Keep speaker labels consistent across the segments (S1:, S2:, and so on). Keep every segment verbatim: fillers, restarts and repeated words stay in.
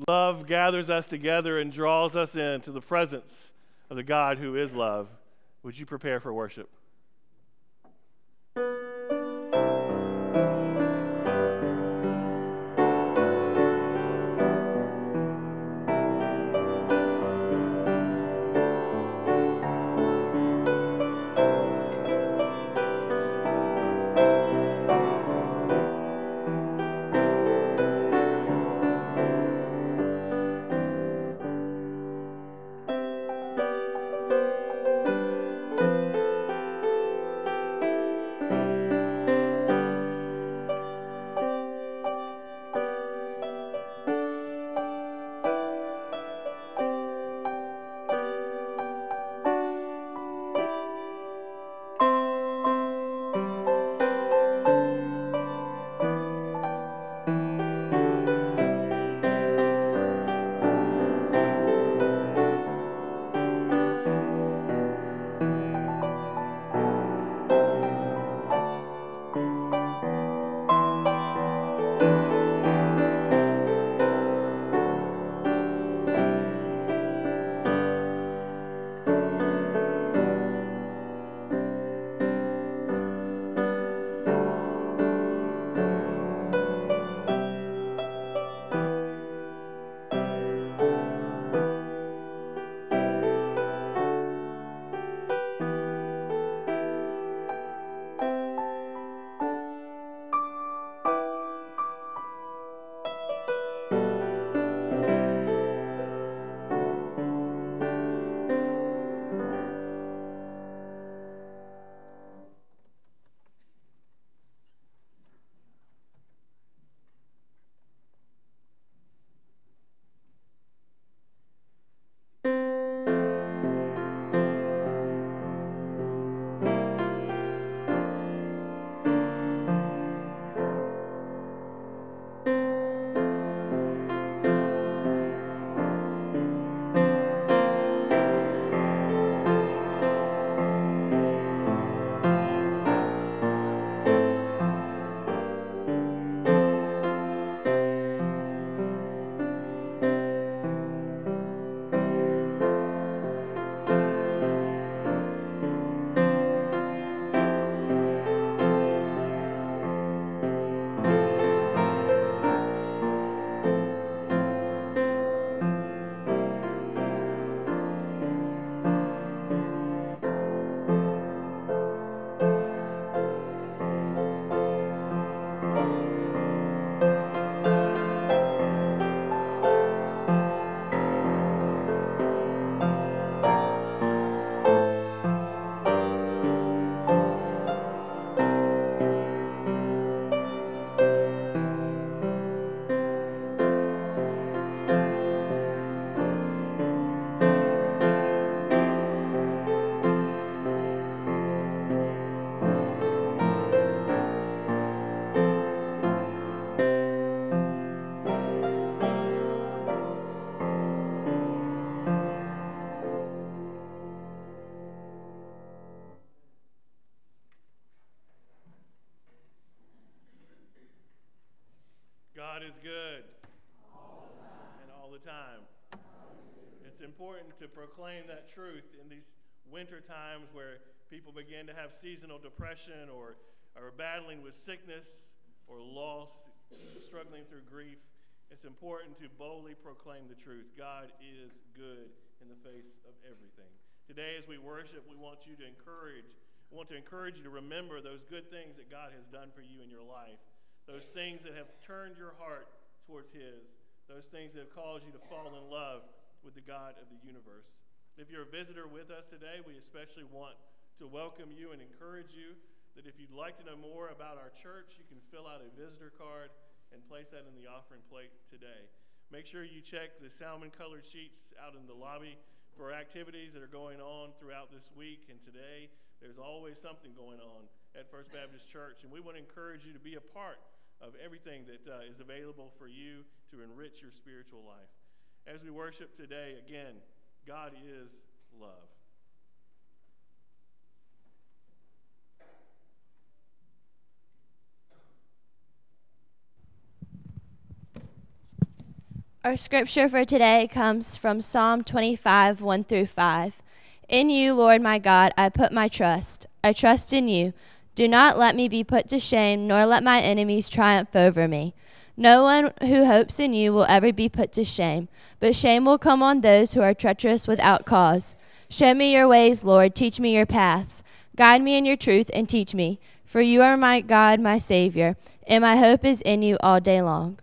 S1: Love gathers us together and draws us into the presence of the God who is love. Would you prepare for worship? God is good. All the time. And all the time. It's important to proclaim that truth in these winter times where people begin to have seasonal depression or are battling with sickness or loss, struggling through grief. It's important to boldly proclaim the truth. God is good in the face of everything. Today as we worship, we want you to encourage, we want to encourage you to remember those good things that God has done for you in your life. Those things that have turned your heart towards his. Those things that have caused you to fall in love with the God of the universe. If you're a visitor with us today, we especially want to welcome you and encourage you that if you'd like to know more about our church, you can fill out a visitor card and place that in the offering plate today. Make sure you check the salmon-colored sheets out in the lobby for activities that are going on throughout this week and today. There's always something going on at First Baptist Church, and we want to encourage you to be a part of everything that uh, is available for you to enrich your spiritual life. As we worship today, again, God is love.
S2: Our scripture for today comes from Psalm twenty-five, one through five. In you, Lord my God, I put my trust. I trust in you. Do not let me be put to shame, nor let my enemies triumph over me. No one who hopes in you will ever be put to shame, but shame will come on those who are treacherous without cause. Show me your ways, Lord. Teach me your paths. Guide me in your truth and teach me, for you are my God, my Savior, and my hope is in you all day long.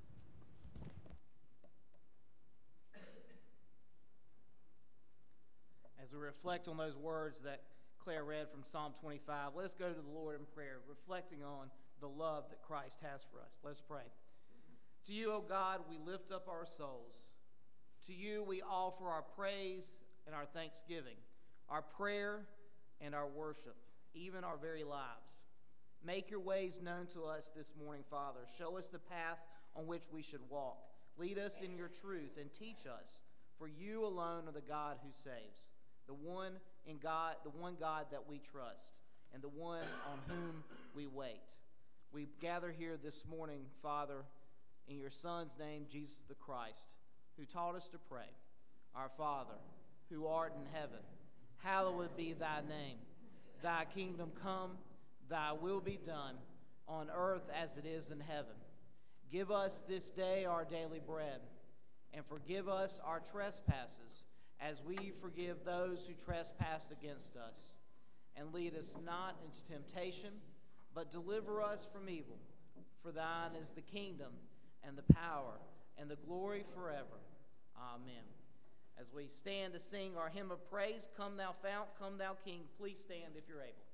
S3: As we reflect on those words that Claire read from Psalm twenty-five, let's go to the Lord in prayer, reflecting on the love that Christ has for us. Let's pray. To you, O God, we lift up our souls. To you we offer our praise and our thanksgiving, our prayer and our worship, even our very lives. Make your ways known to us this morning, Father. Show us the path on which we should walk. Lead us in your truth and teach us, for you alone are the God who saves, the one in God, the one God that we trust, and the one on whom we wait. We gather here this morning, Father, in your Son's name, Jesus the Christ, who taught us to pray. Our Father, who art in heaven, hallowed be thy name. Thy kingdom come, thy will be done, on earth as it is in heaven. Give us this day our daily bread, and forgive us our trespasses, as we forgive those who trespass against us. And lead us not into temptation, but deliver us from evil. For thine is the kingdom, and the power, and the glory forever. Amen. As we stand to sing our hymn of praise, Come Thou Fount, Come Thou King, please stand if you're able.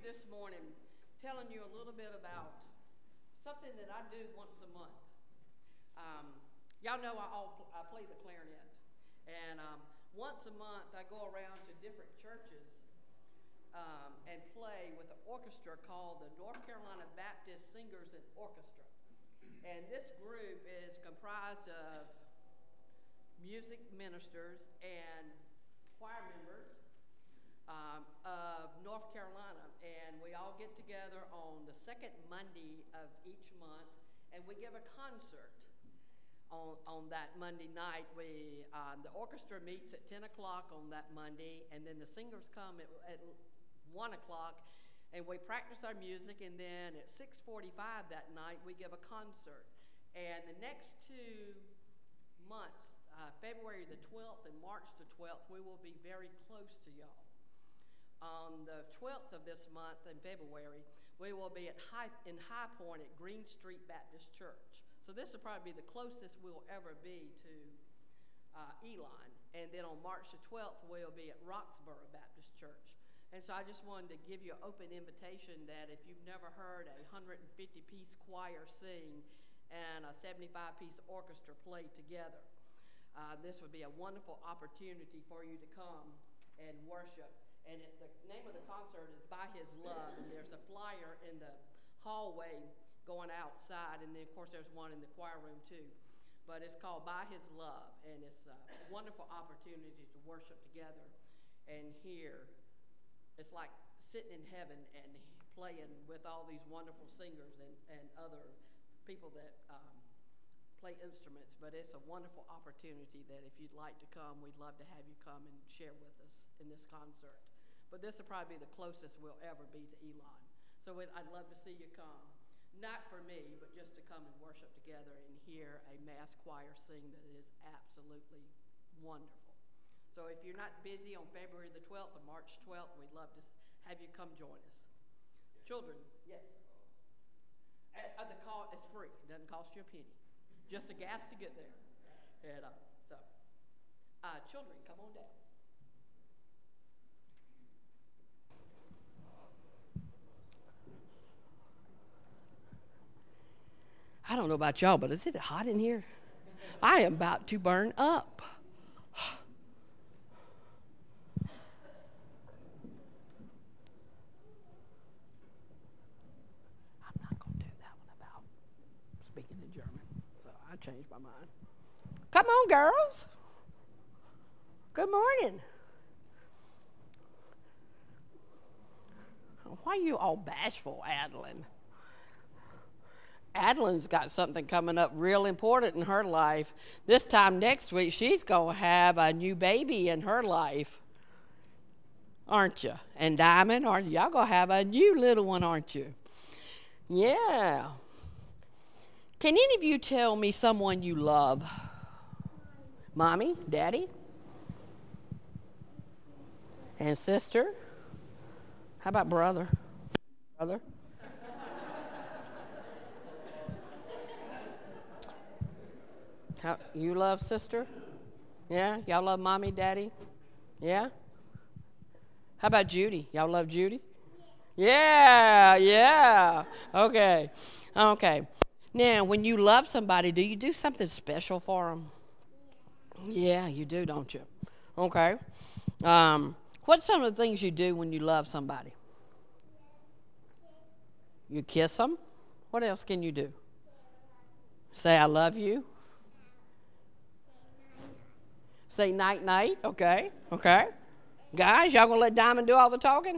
S4: this morning telling you a little bit about something that I do once a month. Um, y'all know I, all, I play the clarinet, and um, once a month I go around to different churches um, and play with an orchestra called the North Carolina Baptist Singers and Orchestra. And this group is comprised of music ministers and choir members um, of North Carolina. And we all get together on the second Monday of each month, and we give a concert on, on that Monday night. We um, the orchestra meets at ten o'clock on that Monday, and then the singers come at, at one o'clock. And we practice our music, and then at six forty-five that night, we give a concert. And the next two months, uh, February the twelfth and March the twelfth, we will be very close to y'all. On the twelfth of this month in February, we will be at High, in High Point at Green Street Baptist Church. So this will probably be the closest we'll ever be to uh, Elon. And then on March the twelfth, we'll be at Roxborough Baptist Church. And so I just wanted to give you an open invitation that if you've never heard a one hundred fifty piece choir sing and a seventy-five piece orchestra play together, uh, this would be a wonderful opportunity for you to come and worship. And it, the name of the concert is By His Love, and there's a flyer in the hallway going outside, and then of course there's one in the choir room too. But it's called By His Love, and it's a wonderful opportunity to worship together and hear. It's like sitting in heaven and playing with all these wonderful singers and, and other people that um, play instruments. But it's a wonderful opportunity that if you'd like to come, we'd love to have you come and share with us in this concert. But this will probably be the closest we'll ever be to Elon. So it, I'd love to see you come. Not for me, but just to come and worship together and hear a mass choir sing that is absolutely wonderful. So if you're not busy on February the twelfth or March twelfth, we'd love to have you come join us. Children, yes. Uh, the call is free. It doesn't cost you a penny. Just a gas to get there. And, uh, so, uh, children, come on down. I don't know about y'all, but is it hot in here? I am about to burn up. Changed my mind. Come on, girls. Good morning. Why are you all bashful, Adeline? Adeline's got something coming up real important in her life. This time next week, she's going to have a new baby in her life. Aren't you? And Diamond, aren't y'all going to have a new little one, aren't you? Yeah. Can any of you tell me someone you love? Mommy, Daddy, and sister? How about brother? Brother? How, you love sister? Yeah? Y'all love Mommy, Daddy? Yeah? How about Judy? Y'all love Judy? Yeah, yeah. Okay, okay. Now, when you love somebody, do you do something special for them? Yeah, you do, don't you? Okay. Um, what's some of the things you do when you love somebody? You kiss them? What else can you do? Say, I love you? Say night-night? Okay, okay. Guys, y'all going to let Diamond do all the talking?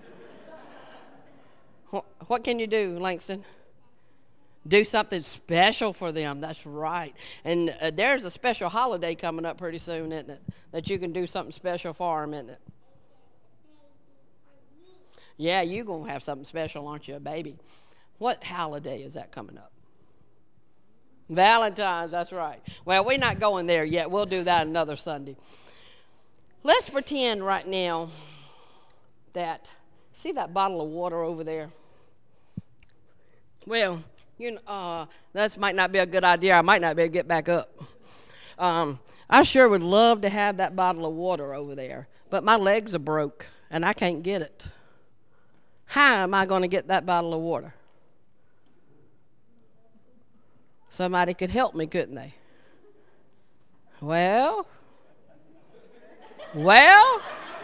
S4: what, what can you do, Langston? Do something special for them. That's right. And uh, there's a special holiday coming up pretty soon, isn't it? That you can do something special for them, isn't it? Yeah, you're going to have something special, aren't you, a baby? What holiday is that coming up? Valentine's, that's right. Well, we're not going there yet. We'll do that another Sunday. Let's pretend right now that, see that bottle of water over there? Well, you know, uh, that might not be a good idea. I might not be able to get back up. Um, I sure would love to have that bottle of water over there, but my legs are broke, and I can't get it.
S5: How am I going to get that bottle of water? Somebody could help me, couldn't they? Well, well,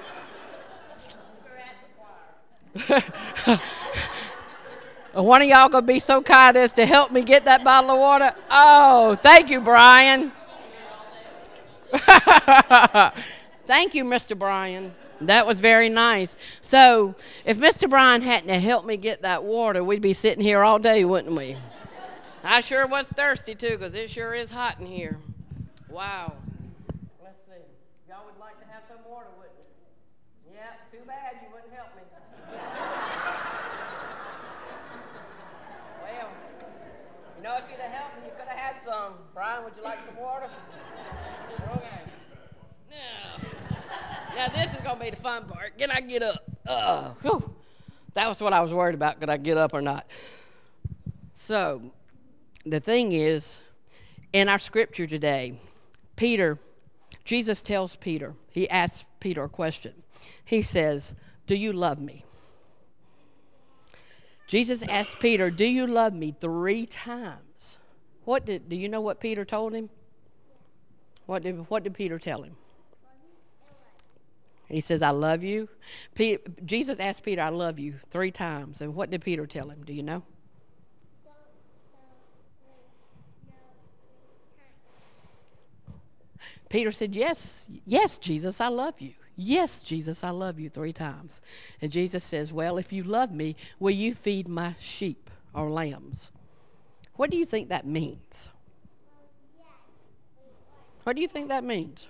S5: one of y'all going to be so kind as to help me get that bottle of water? Oh, thank you, Brian. Thank you, Mister Brian. That was very nice. So if Mister Brian hadn't helped me get that water, we'd be sitting here all day, wouldn't we? I sure was thirsty, too, because it sure is hot in here. Wow. Let's see. Y'all would like to have some water, wouldn't you? Yeah, too bad you wouldn't help me. Well, you know, if you'd have helped me, you could have had some. Brian, would you like some water? Okay. Now, now this is going to be the fun part. Can I get up? Uh, whew. That was what I was worried about. Could I get up or not? So, the thing is, in our scripture today, Peter, Jesus tells Peter, he asks Peter a question. He says, do you love me? Jesus asked Peter, do you love me? Three times. What did, do you know what Peter told him? What did, what did Peter tell him? He says, I love you. Peter, Jesus asked Peter, I love you, three times. And what did Peter tell him? Do you know? Peter said, yes, yes, Jesus, I love you. Yes, Jesus, I love you three times. And Jesus says, well, if you love me, will you feed my sheep or lambs? What do you think that means? What do you think that means?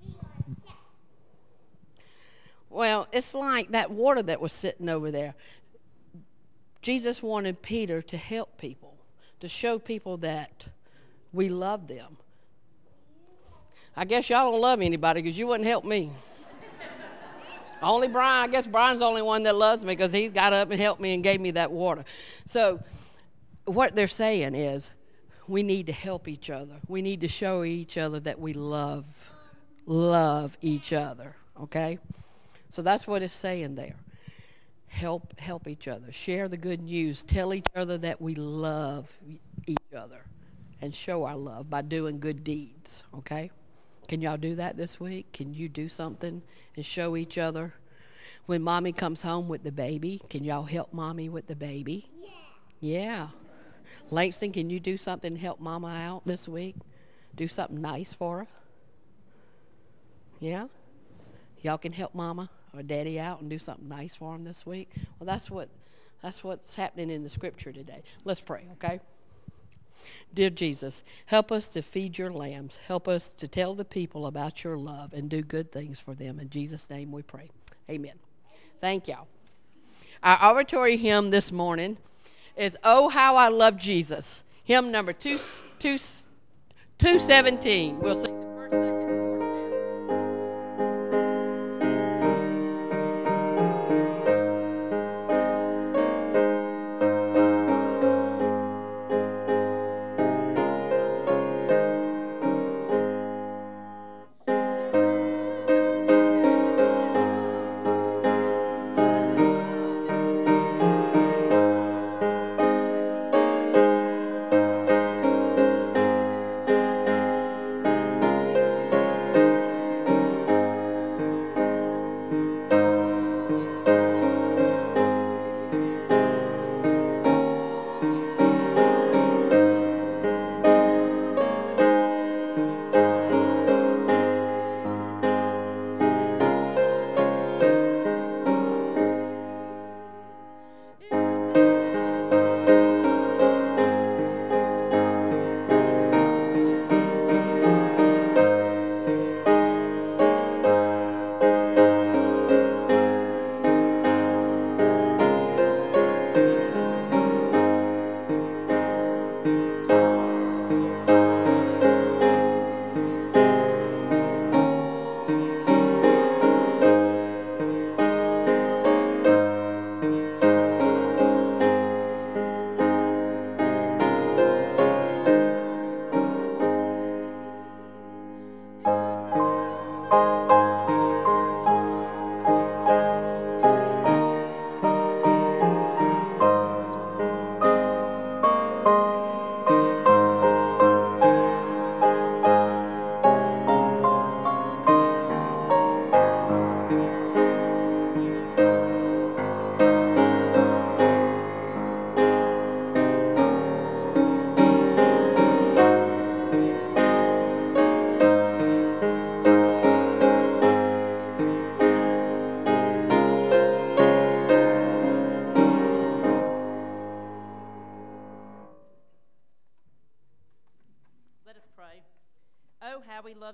S5: Well, it's like that water that was sitting over there. Jesus wanted Peter to help people, to show people that we love them. I guess y'all don't love anybody because you wouldn't help me. Only Brian. I guess Brian's the only one that loves me because he got up and helped me and gave me that water. So what they're saying is we need to help each other. We need to show each other that we love, love each other, okay? So that's what it's saying there. Help, help each other. Share the good news. Tell each other that we love each other and show our love by doing good deeds, okay? Can y'all do that this week? Can you do something and show each other? When Mommy comes home with the baby, can y'all help Mommy with the baby? Yeah. Yeah. Langston, can you do something to help Mama out this week? Do something nice for her? Yeah? Y'all can help Mama or Daddy out and do something nice for them this week? Well, that's what that's what's happening in the scripture today. Let's pray, okay? Dear Jesus, help us to feed your lambs. Help us to tell the people about your love and do good things for them. In Jesus' name we pray. Amen. Thank y'all. Our oratory hymn this morning is Oh, How I Love Jesus. Hymn number two, two, two seventeen. We'll sing the first, second, fourth stanza.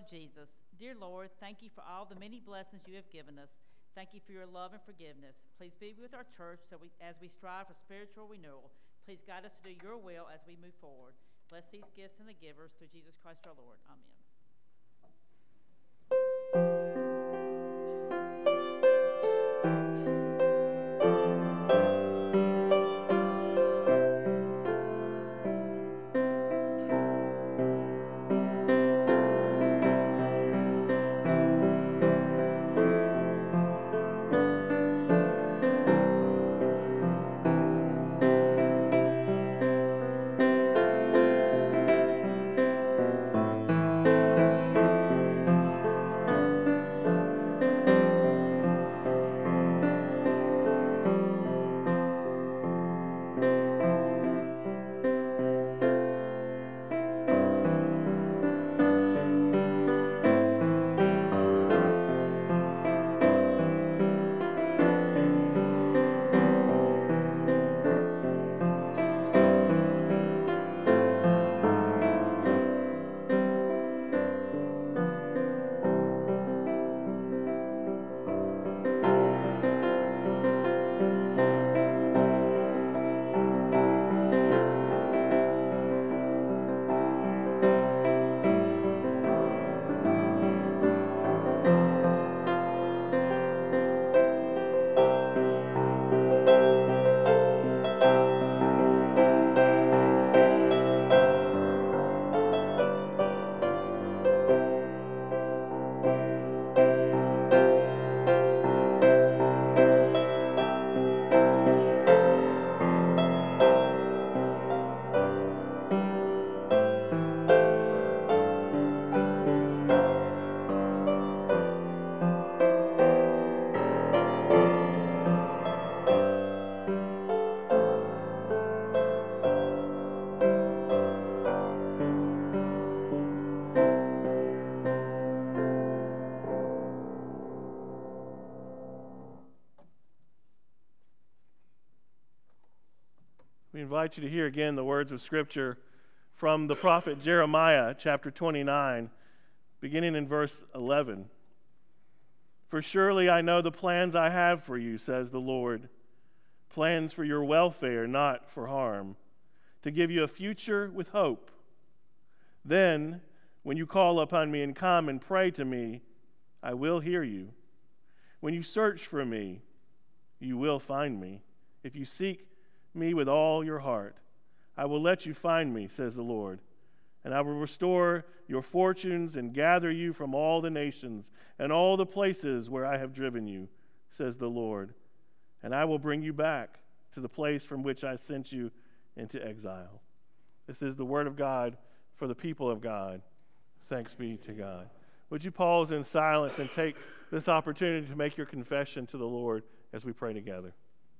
S6: of Jesus. Dear Lord, thank you for all the many blessings you have given us. Thank you for your love and forgiveness. Please be with our church so we, as we strive for spiritual renewal. Please guide us to do your will as we move forward. Bless these gifts and the givers through Jesus Christ our Lord. Amen.
S1: We invite you to hear again the words of Scripture from the prophet Jeremiah, chapter twenty-nine, beginning in verse eleven. For surely I know the plans I have for you, says the Lord, plans for your welfare, not for harm, to give you a future with hope. Then, when you call upon me and come and pray to me, I will hear you. When you search for me, you will find me. If you seek me with all your heart, I will let you find me, says the Lord. And I will restore your fortunes and gather you from all the nations and all the places where I have driven you, says the Lord. And I will bring you back to the place from which I sent you into exile. This is the word of God for the people of God. Thanks be to God. Would you pause in silence and take this opportunity to make your confession to the Lord as we pray together?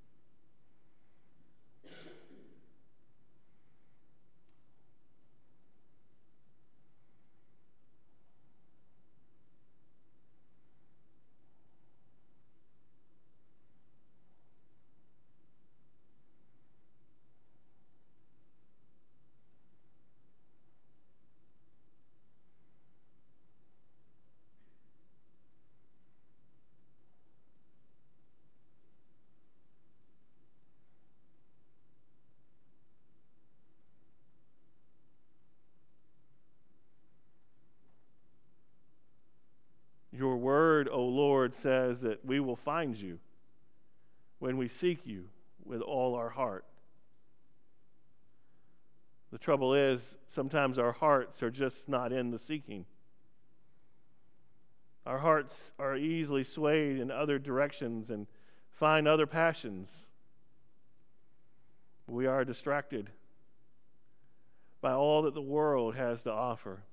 S1: Your word, O Lord, says that we will find you when we seek you with all our heart. The trouble is, sometimes our hearts are just not in the seeking. Our hearts are easily swayed in other directions and find other passions. We are distracted by all that the world has to offer.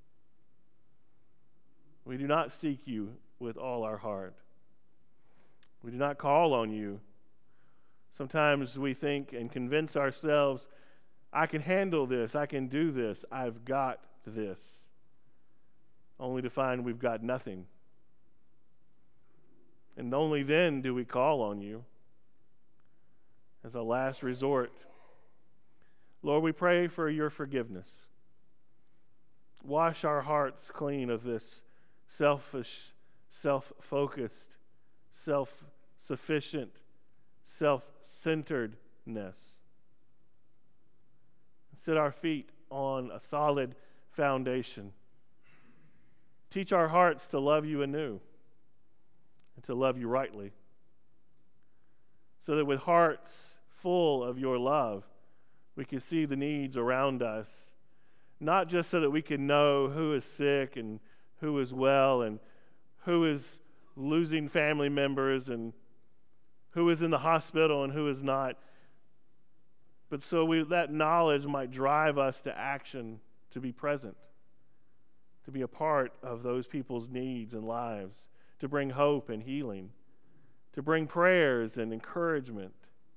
S1: We do not seek you with all our heart. We do not call on you. Sometimes we think and convince ourselves, I can handle this, I can do this, I've got this, only to find we've got nothing. And only then do we call on you as a last resort. Lord, we pray for your forgiveness. Wash our hearts clean of this selfish, self-focused, self-sufficient, self-centeredness. Set our feet on a solid foundation. Teach our hearts to love you anew and to love you rightly, so that with hearts full of your love, we can see the needs around us, not just so that we can know who is sick and who is well and who is losing family members and who is in the hospital and who is not, but so we, that knowledge might drive us to action, to be present, to be a part of those people's needs and lives, to bring hope and healing, to bring prayers and encouragement.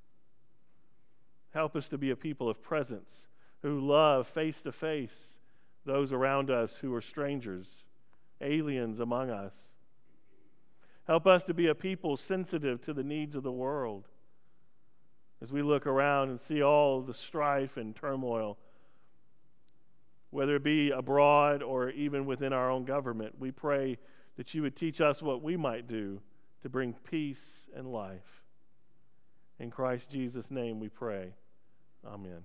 S1: Help us to be a people of presence who love face to face those around us who are strangers, aliens among us. Help us to be a people sensitive to the needs of the world. As we look around and see all the strife and turmoil, whether it be abroad or even within our own government, we pray that you would teach us what we might do to bring peace and life. In Christ Jesus' name we pray. Amen.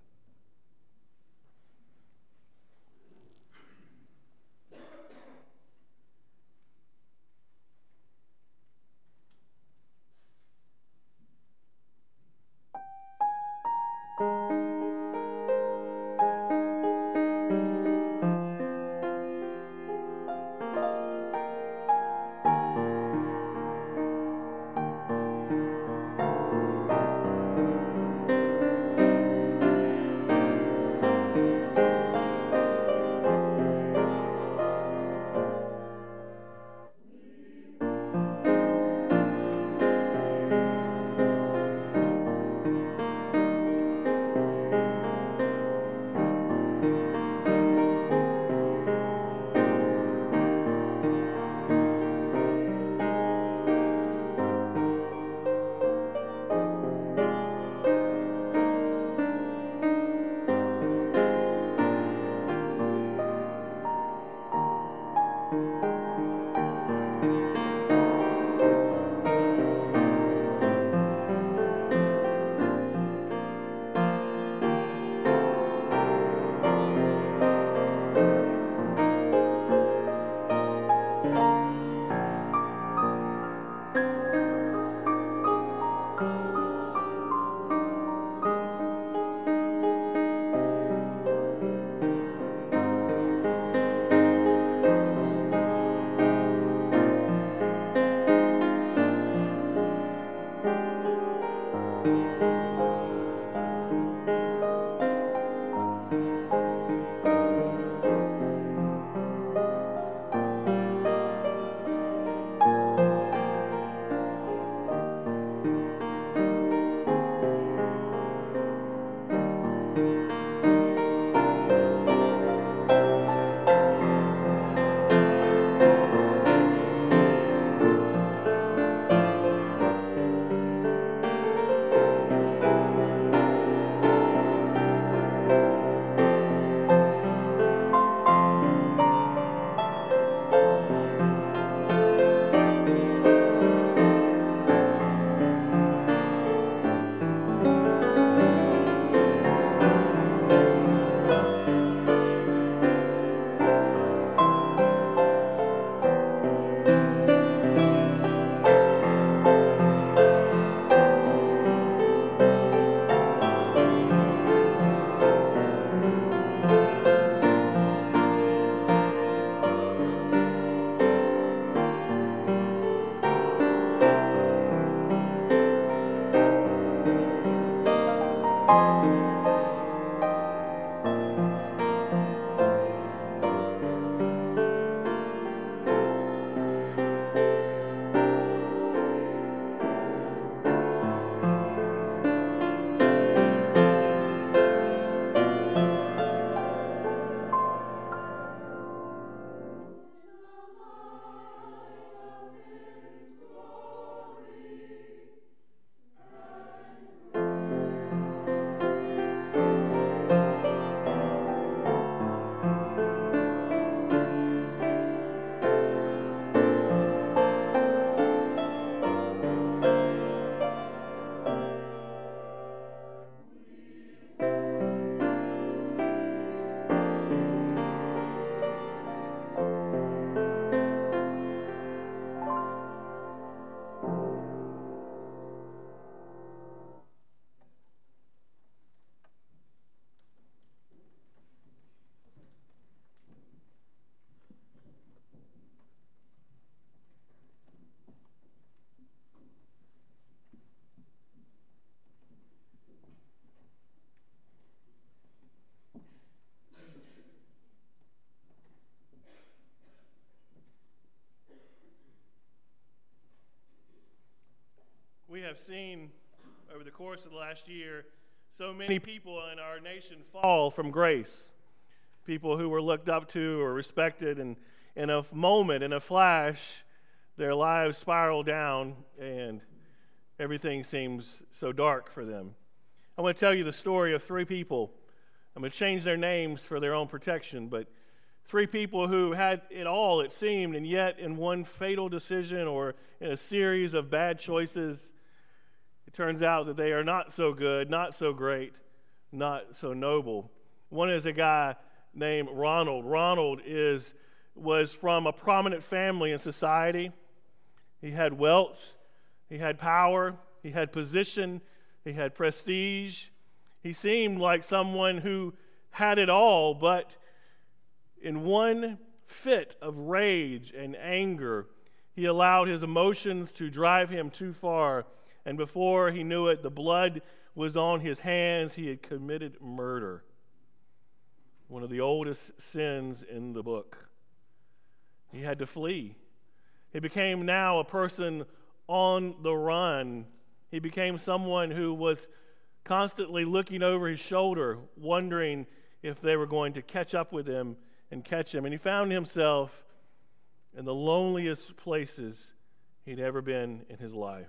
S1: have seen over the course of the last year so many people in our nation fall from grace. People who were looked up to or respected, and in a moment, in a flash, their lives spiral down and everything seems so dark for them. I want to tell you the story of three people. I'm going to change their names for their own protection, but three people who had it all, it seemed, and yet in one fatal decision or in a series of bad choices, it turns out that they are not so good, not so great, not so noble. One is a guy named Ronald. Ronald is was from a prominent family in society. He had wealth, he had power, he had position, he had prestige. He seemed like someone who had it all, but in one fit of rage and anger, he allowed his emotions to drive him too far, and before he knew it, the blood was on his hands. He had committed murder, one of the oldest sins in the book. He had to flee. He became now a person on the run. He became someone who was constantly looking over his shoulder, wondering if they were going to catch up with him and catch him. And he found himself in the loneliest places he'd ever been in his life.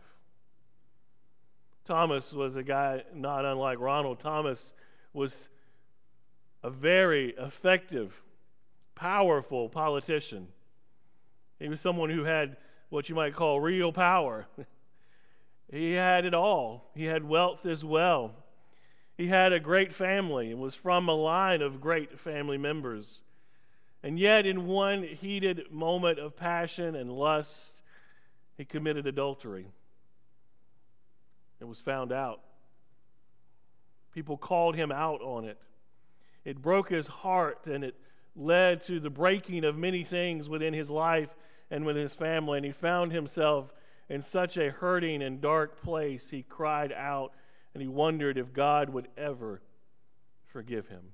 S1: Thomas was a guy not unlike Ronald. Thomas was a very effective, powerful politician. He was someone who had what you might call real power. He had it all. He had wealth as well. He had a great family and was from a line of great family members. And yet, in one heated moment of passion and lust, he committed adultery. It was found out. People called him out on it. It broke his heart, and it led to the breaking of many things within his life and with his family. And he found himself in such a hurting and dark place, he cried out, and he wondered if God would ever forgive him.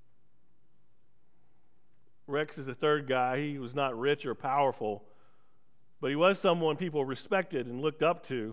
S1: Rex is the third guy. He was not rich or powerful, but he was someone people respected and looked up to.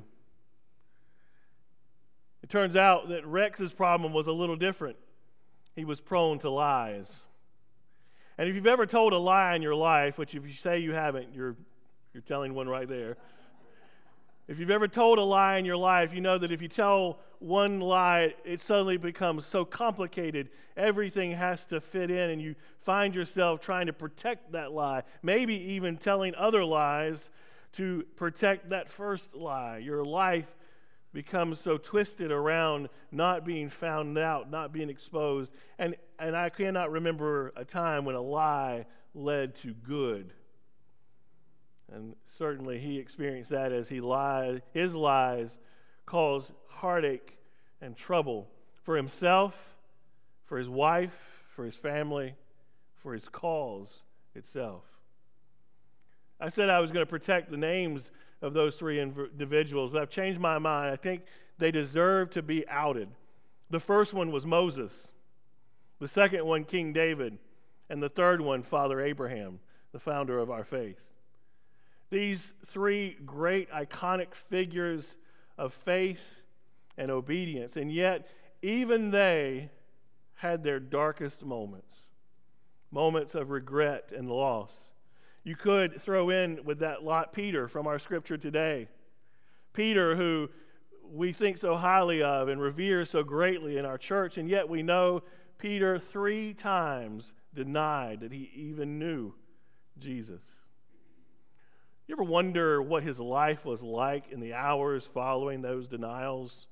S1: It turns out that Rex's problem was a little different. He was prone to lies. And if you've ever told a lie in your life, which if you say you haven't, you're you're telling one right there. If you've ever told a lie in your life, you know that if you tell one lie, it suddenly becomes so complicated. Everything has to fit in, and you find yourself trying to protect that lie, maybe even telling other lies to protect that first lie. Your life becomes so twisted around not being found out, not being exposed. And, and I cannot remember a time when a lie led to good. And certainly he experienced that as he lied. His lies caused heartache and trouble for himself, for his wife, for his family, for his cause itself. I said I was going to protect the names of those three individuals, but I've changed my mind. I think they deserve to be outed. The first one was Moses. The second one, King David. And the third one, Father Abraham, the founder of our faith. These three great iconic figures of faith and obedience, and yet even they had their darkest moments, moments of regret and loss. You could throw in with that lot Peter from our scripture today. Peter, who we think so highly of and revere so greatly in our church, and yet we know Peter three times denied that he even knew Jesus. You ever wonder what his life was like in the hours following those denials?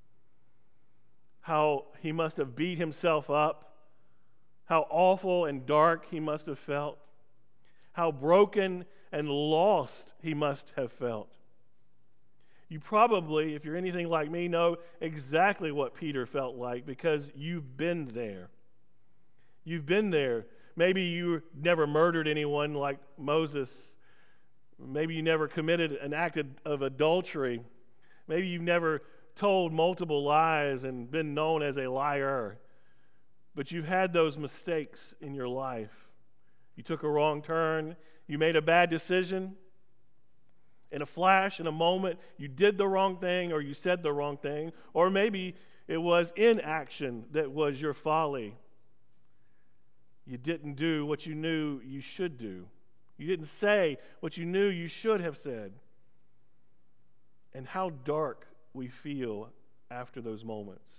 S1: How he must have beat himself up, how awful and dark he must have felt, how broken and lost he must have felt. You probably, if you're anything like me, know exactly what Peter felt like because you've been there. You've been there. Maybe you never murdered anyone like Moses. Maybe you never committed an act of adultery. Maybe you've never told multiple lies and been known as a liar. But you've had those mistakes in your life. You took a wrong turn. You made a bad decision. In a flash, in a moment, you did the wrong thing or you said the wrong thing, or maybe it was inaction that was your folly. You didn't do what you knew you should do. You didn't say what you knew you should have said. And how dark we feel after those moments.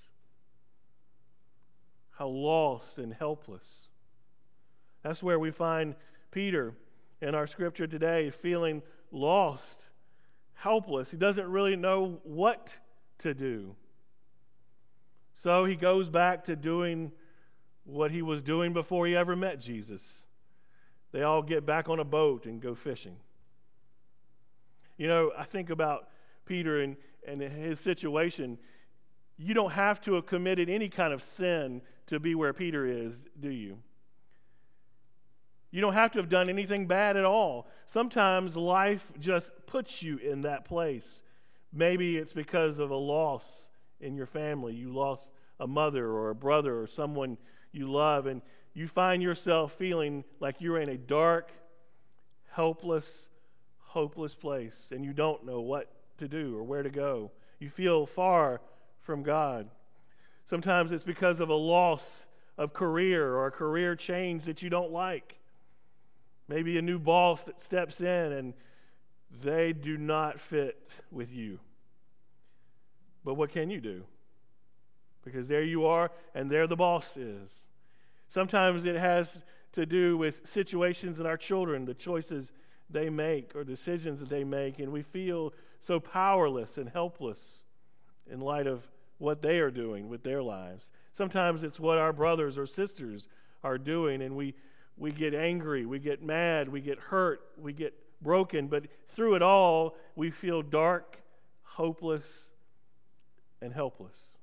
S1: How lost and helpless. That's where we find Peter in our scripture today, feeling lost, helpless. He doesn't really know what to do. So he goes back to doing what he was doing before he ever met Jesus. They all get back on a boat and go fishing. You know, I think about Peter and, and his situation. You don't have to have committed any kind of sin to be where Peter is, do you? You don't have to have done anything bad at all. Sometimes life just puts you in that place. Maybe it's because of a loss in your family. You lost a mother or a brother or someone you love, and you find yourself feeling like you're in a dark, helpless, hopeless place, and you don't know what to do or where to go. You feel far from God. Sometimes it's because of a loss of career or a career change that you don't like. Maybe a new boss that steps in and they do not fit with you. But what can you do? Because there you are, and there the boss is. Sometimes it has to do with situations in our children, the choices they make or decisions that they make, and we feel so powerless and helpless in light of what they are doing with their lives. Sometimes it's what our brothers or sisters are doing, and we, we get angry, we get mad, we get hurt, we get broken, but through it all, we feel dark, hopeless, and helpless.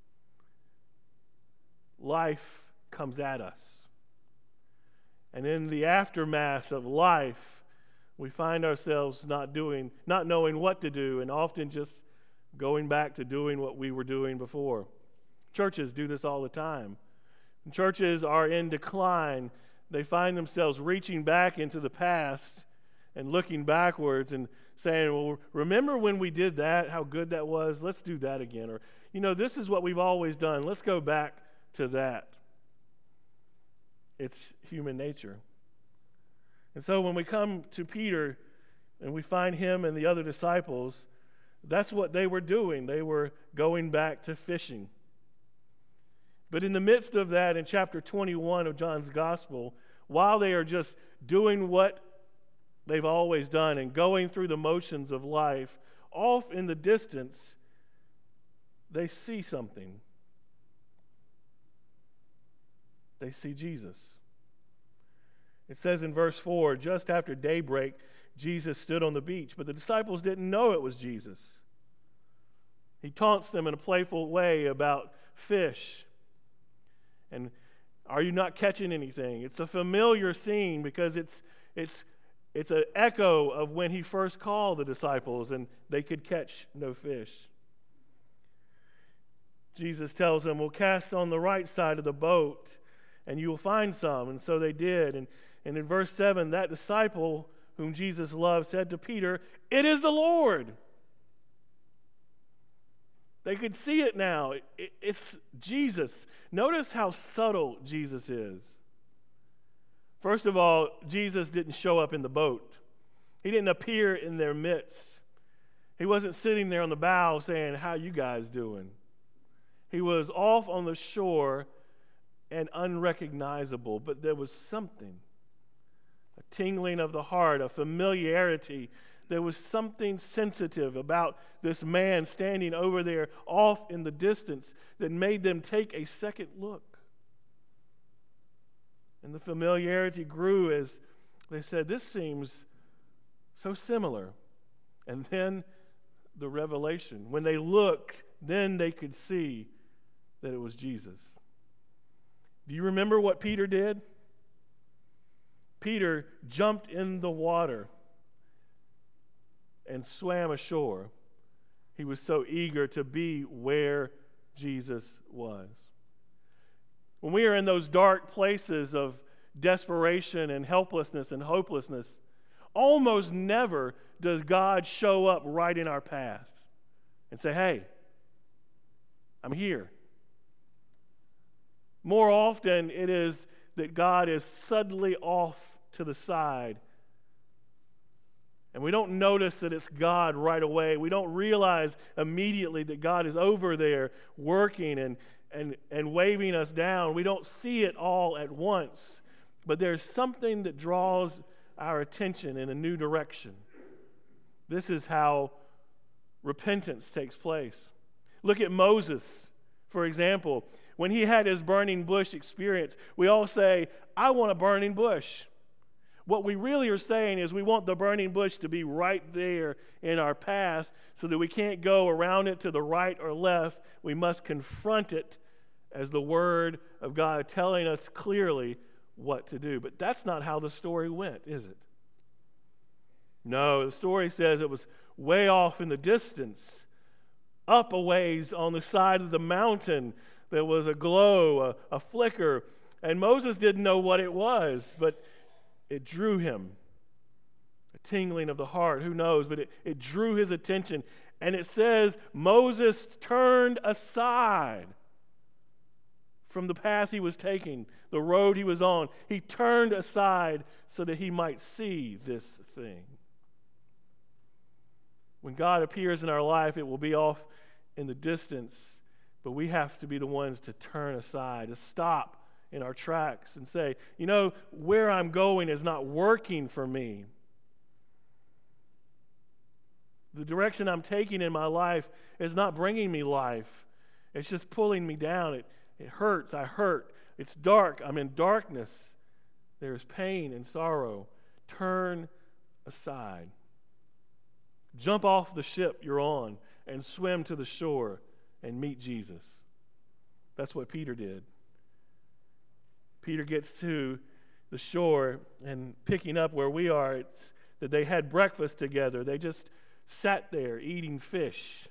S1: Life comes at us. And in the aftermath of life, we find ourselves not doing, not knowing what to do, and often just going back to doing what we were doing before. Churches do this all the time. When churches are in decline, they find themselves reaching back into the past and looking backwards and saying, well, remember when we did that, how good that was? Let's do that again. Or, you know, this is what we've always done. Let's go back to that. It's human nature. And so when we come to Peter and we find him and the other disciples, that's what they were doing. They were going back to fishing. But in the midst of that, in chapter twenty-one of John's Gospel, while they are just doing what they've always done and going through the motions of life, off in the distance, they see something. They see Jesus. It says in verse four, just after daybreak, Jesus stood on the beach, but the disciples didn't know it was Jesus. He taunts them in a playful way about fish. And are you not catching anything? It's a familiar scene because it's it's it's an echo of when he first called the disciples and they could catch no fish. Jesus tells them, well, cast on the right side of the boat and you will find some. And so they did. And, and in verse seven, that disciple whom Jesus loved said to Peter, it is the Lord. They could see it now. It, it, it's Jesus. Notice how subtle Jesus is. First of all, Jesus didn't show up in the boat. He didn't appear in their midst. He wasn't sitting there on the bow saying, how you guys doing? He was off on the shore and unrecognizable, but there was something, a tingling of the heart, a familiarity. There was something sensitive about this man standing over there off in the distance that made them take a second look. And the familiarity grew as they said, this seems so similar. And then the revelation. When they looked, then they could see that it was Jesus. Do you remember what Peter did? Peter jumped in the water and swam ashore. He was so eager to be where Jesus was. When we are in those dark places of desperation and helplessness and hopelessness, Almost never does God show up right in our path and say, hey, I'm here. More often it is that God is suddenly off to the side. And we don't notice that it's God right away. We don't realize immediately that God is over there working and, and, and waving us down. We don't see it all at once. But there's something that draws our attention in a new direction. This is how repentance takes place. Look at Moses, for example. When he had his burning bush experience, we all say, I want a burning bush. What we really are saying is we want the burning bush to be right there in our path so that we can't go around it to the right or left. We must confront it as the Word of God telling us clearly what to do. But that's not how the story went, is it? No, the story says it was way off in the distance, up a ways on the side of the mountain. There was a glow, a, a flicker, and Moses didn't know what it was, but it drew him. A tingling of the heart, who knows, but it, it drew his attention. And it says Moses turned aside from the path he was taking, the road he was on. He turned aside so that he might see this thing. When God appears in our life, it will be off in the distance, but we have to be the ones to turn aside, to stop in our tracks and say, you know, where I'm going is not working for me. The direction I'm taking in my life is not bringing me life. It's just pulling me down. It, it hurts. I hurt. It's dark. I'm in darkness. There is pain and sorrow. Turn aside. Jump off the ship you're on and swim to the shore and meet Jesus. That's what Peter did. Peter gets to the shore, and picking up where we are, it's that they had breakfast together. They just sat there eating fish.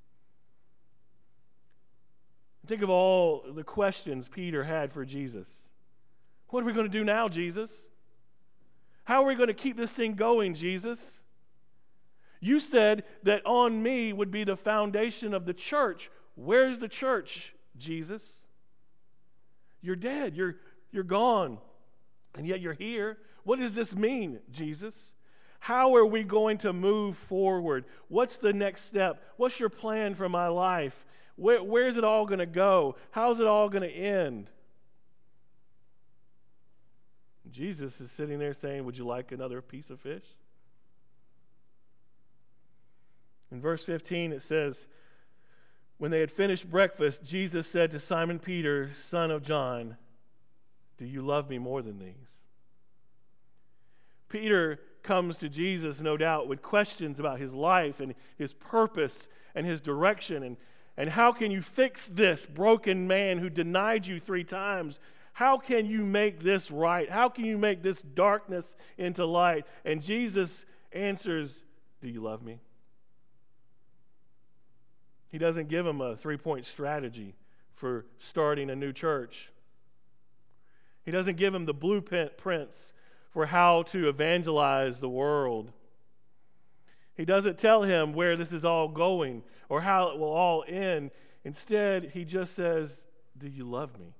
S1: Think of all the questions Peter had for Jesus. What are we going to do now, Jesus? How are we going to keep this thing going, Jesus? You said that on me would be the foundation of the church. Where's the church, Jesus? You're dead. You're You're gone, and yet you're here. What does this mean, Jesus? How are we going to move forward? What's the next step? What's your plan for my life? Where, where's it all going to go? How's it all going to end? Jesus is sitting there saying, would you like another piece of fish? In verse fifteen, it says, when they had finished breakfast, Jesus said to Simon Peter, son of John, do you love me more than these? Peter comes to Jesus, no doubt, with questions about his life and his purpose and his direction. And, and how can you fix this broken man who denied you three times? How can you make this right? How can you make this darkness into light? And Jesus answers, do you love me? He doesn't give him a three-point strategy for starting a new church. He doesn't give him the blueprints for how to evangelize the world. He doesn't tell him where this is all going or how it will all end. Instead, he just says, do you love me?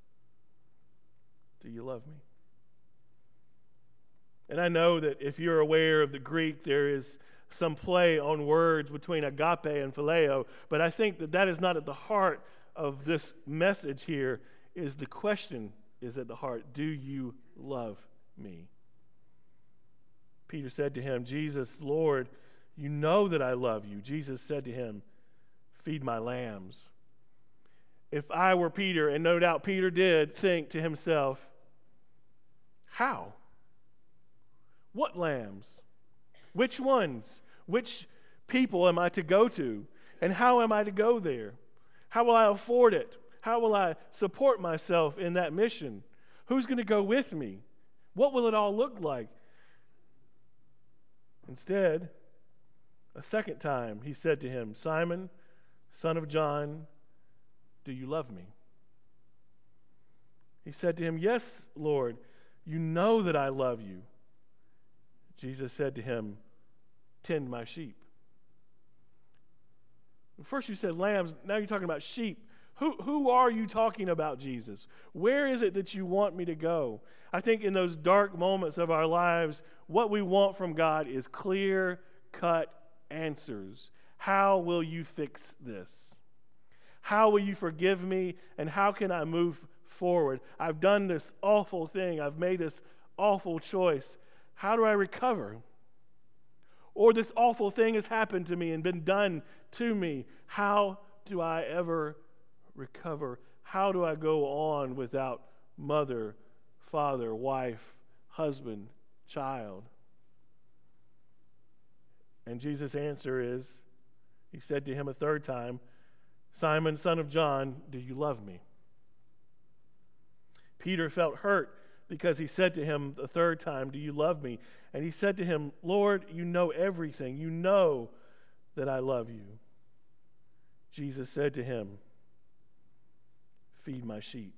S1: Do you love me? And I know that if you're aware of the Greek, there is some play on words between agape and phileo, but I think that that is not at the heart of this message here. Is the question is at the heart, do you love me? Peter said to him, Jesus, Lord, you know that I love you. Jesus said to him, feed my lambs. If I were Peter, and no doubt Peter did think to himself, how? What lambs? Which ones? Which people am I to go to? And how am I to go there? How will I afford it? How will I support myself in that mission? Who's going to go with me? What will it all look like? Instead, a second time he said to him, Simon, son of John, do you love me? He said to him, yes, Lord, you know that I love you. Jesus said to him, "Tend my sheep." First you said lambs, now you're talking about sheep. Who, who are you talking about, Jesus? Where is it that you want me to go? I think in those dark moments of our lives, what we want from God is clear-cut answers. How will you fix this? How will you forgive me, and how can I move forward? I've done this awful thing. I've made this awful choice. How do I recover? Or this awful thing has happened to me and been done to me. How do I ever recover? How do I go on without mother, father, wife, husband, child? And Jesus' answer is, he said to him a third time, "Simon, son of John, do you love me?" Peter felt hurt because he said to him the third time, "Do you love me?" And he said to him, "Lord, you know everything. You know that I love you." Jesus said to him, "Feed my sheep."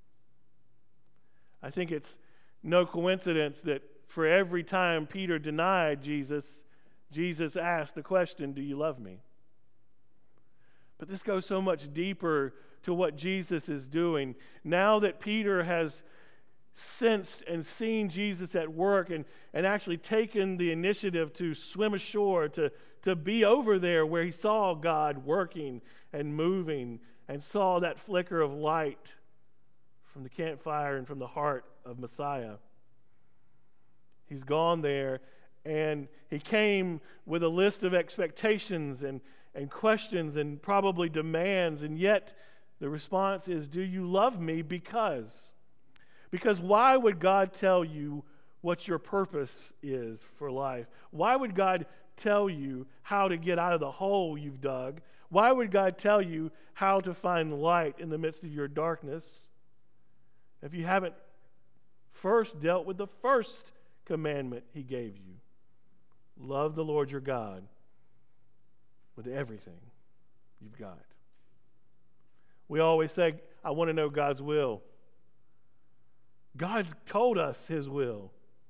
S1: I think it's no coincidence that for every time Peter denied Jesus, Jesus asked the question, "Do you love me?" But this goes so much deeper to what Jesus is doing. Now that Peter has sensed and seen Jesus at work and, and actually taken the initiative to swim ashore, to, to be over there where he saw God working and moving and saw that flicker of light from the campfire and from the heart of Messiah. He's gone there, and he came with a list of expectations and, and questions and probably demands, and yet the response is, "Do you love me?" Because Because why would God tell you what your purpose is for life? Why would God tell you how to get out of the hole you've dug? Why would God tell you how to find light in the midst of your darkness if you haven't first dealt with the first commandment he gave you? Love the Lord your God with everything you've got. We always say, "I want to know God's will." God's told us his will.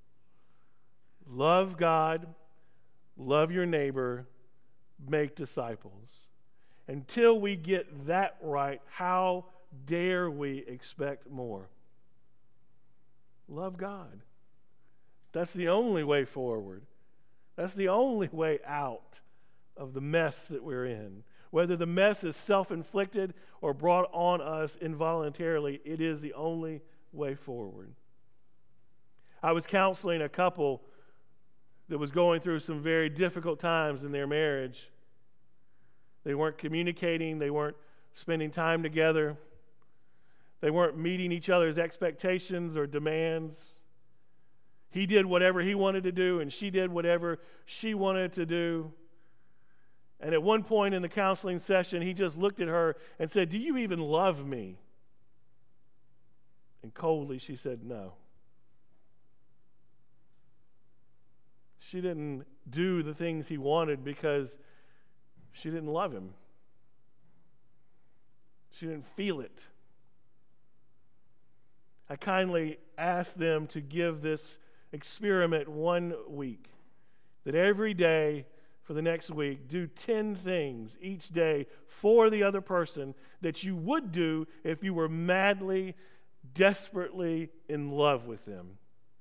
S1: Love God, love your neighbor, make disciples. Until we get that right, how dare we expect more? Love God. That's the only way forward. That's the only way out of the mess that we're in. Whether the mess is self-inflicted or brought on us involuntarily, it is the only way forward. I was counseling a couple that was going through some very difficult times in their marriage. They weren't communicating, they weren't spending time together, they weren't meeting each other's expectations or demands. He did whatever he wanted to do, and she did whatever she wanted to do. And at one point in the counseling session, he just looked at her and said, "Do you even love me?" And coldly she said no. She didn't do the things he wanted because she didn't love him. She didn't feel it. I kindly asked them to give this experiment one week. That every day for the next week, do ten things each day for the other person that you would do if you were madly, desperately in love with them.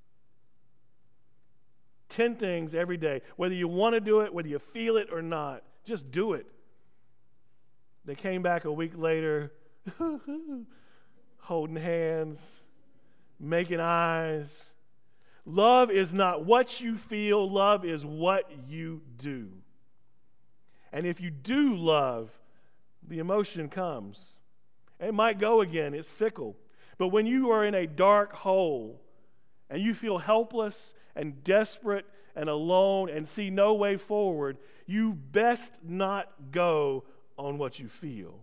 S1: Ten things every day. Whether you want to do it, whether you feel it or not, just do it. They came back a week later, holding hands, making eyes. Love is not what you feel, love is what you do. And if you do love, the emotion comes. It might go again, it's fickle. But when you are in a dark hole and you feel helpless and desperate and alone and see no way forward, you best not go on what you feel,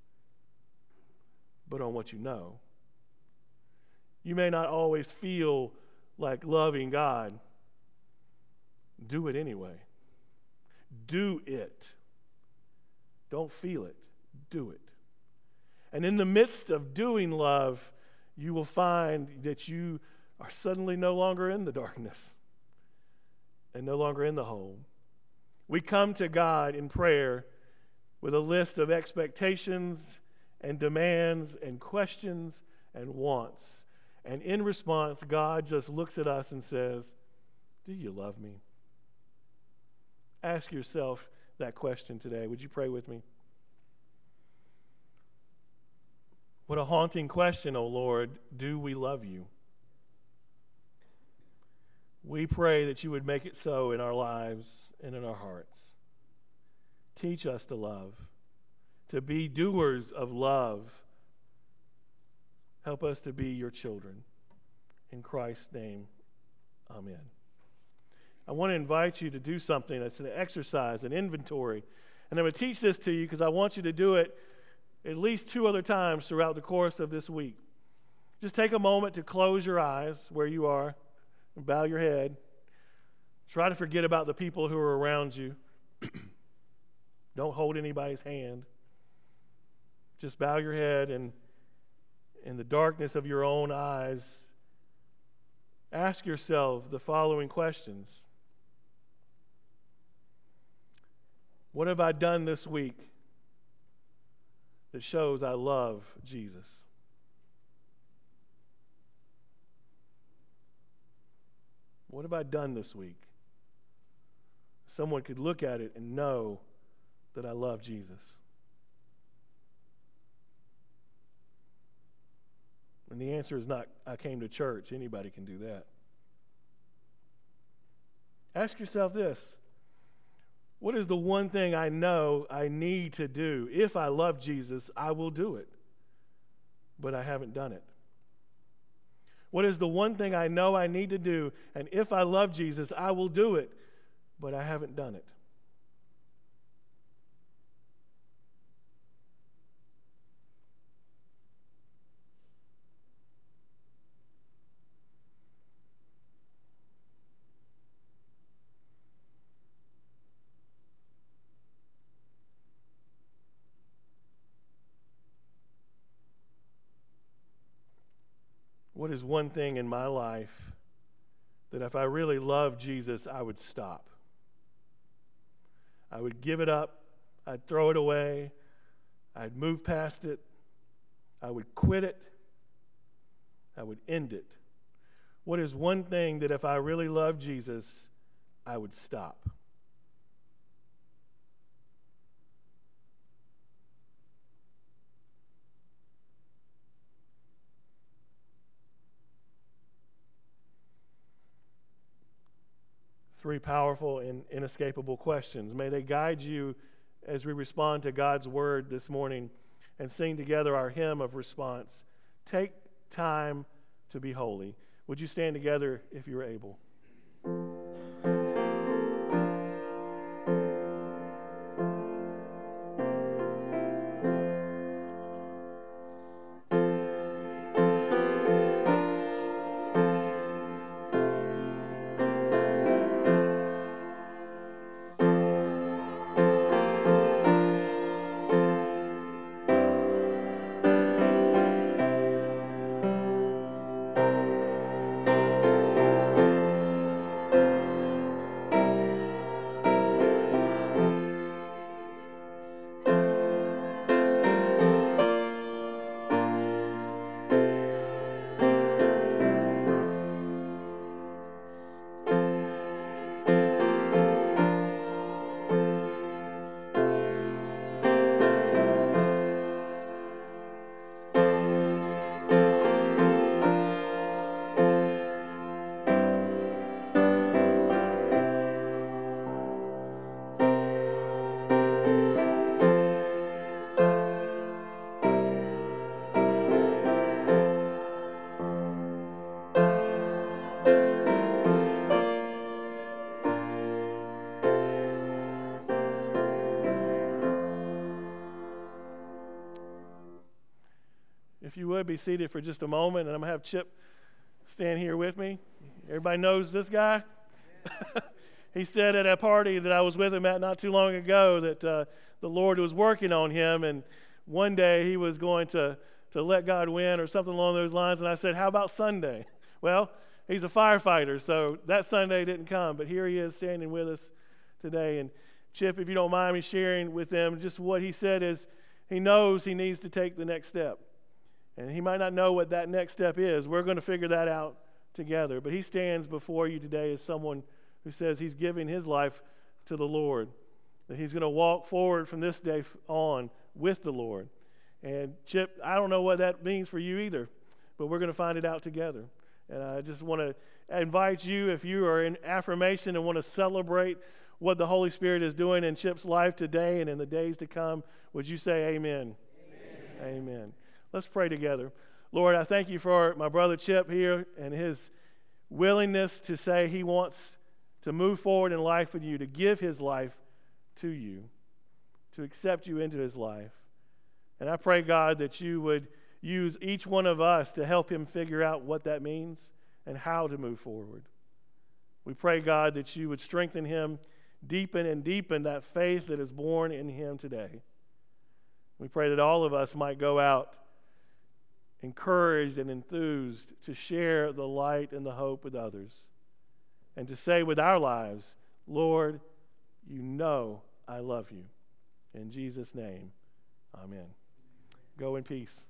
S1: but on what you know. You may not always feel like loving God. Do it anyway. Do it. Don't feel it. Do it. And in the midst of doing love, you will find that you are suddenly no longer in the darkness. and no longer in the home. We come to God in prayer with a list of expectations and demands and questions and wants. And in response, God just looks at us and says, do you love me? Ask yourself that question today. Would you pray with me? What a haunting question, O Lord. Do we love you? We pray that you would make it so in our lives and in our hearts. Teach us to love, to be doers of love. Help us to be your children. In Christ's name, amen. I want to invite you to do something. It's an exercise, an inventory. And I'm going to teach this to you because I want you to do it at least two other times throughout the course of this week. Just take a moment to close your eyes where you are and bow your head. Try to forget about the people who are around you. Don't hold anybody's hand. Just bow your head and in the darkness of your own eyes, ask yourself the following questions. What have I done this week that shows I love Jesus? What have I done this week? Someone could look at it and know that I love Jesus. And the answer is not, I came to church. Anybody can do that. Ask yourself this. What is the one thing I know I need to do? If I love Jesus, I will do it. But I haven't done it. What is the one thing I know I need to do? And if I love Jesus, I will do it. But I haven't done it. What is one thing in my life that if I really love Jesus, I would stop? I would give it up. I'd throw it away. I'd move past it. I would quit it. I would end it. What is one thing that if I really love Jesus, I would stop? Three powerful and inescapable questions. May they guide you as we respond to God's word this morning and sing together our hymn of response. Take time to be holy. Would you stand together if you're able? If you would, be seated for just a moment, and I'm going to have Chip stand here with me. Everybody knows this guy? He said at a party that I was with him at not too long ago that uh, the Lord was working on him, and one day he was going to, to let God win or something along those lines, and I said, how about Sunday? Well, he's a firefighter, so that Sunday didn't come, but here he is standing with us today. And Chip, if you don't mind me sharing with them, just what he said is he knows he needs to take the next step. And he might not know what that next step is. We're going to figure that out together. But he stands before you today as someone who says he's giving his life to the Lord, that he's going to walk forward from this day on with the Lord. And Chip, I don't know what that means for you either, but we're going to find it out together. And I just want to invite you, if you are in affirmation and want to celebrate what the Holy Spirit is doing in Chip's life today and in the days to come, would you say amen? Amen. Amen. Let's pray together. Lord, I thank you for my brother Chip here and his willingness to say he wants to move forward in life with you, to give his life to you, to accept you into his life. And I pray, God, that you would use each one of us to help him figure out what that means and how to move forward. We pray, God, that you would strengthen him, deepen and deepen that faith that is born in him today. We pray that all of us might go out encouraged and enthused to share the light and the hope with others, and to say with our lives, Lord, you know I love you. In Jesus' name, amen. Go in peace.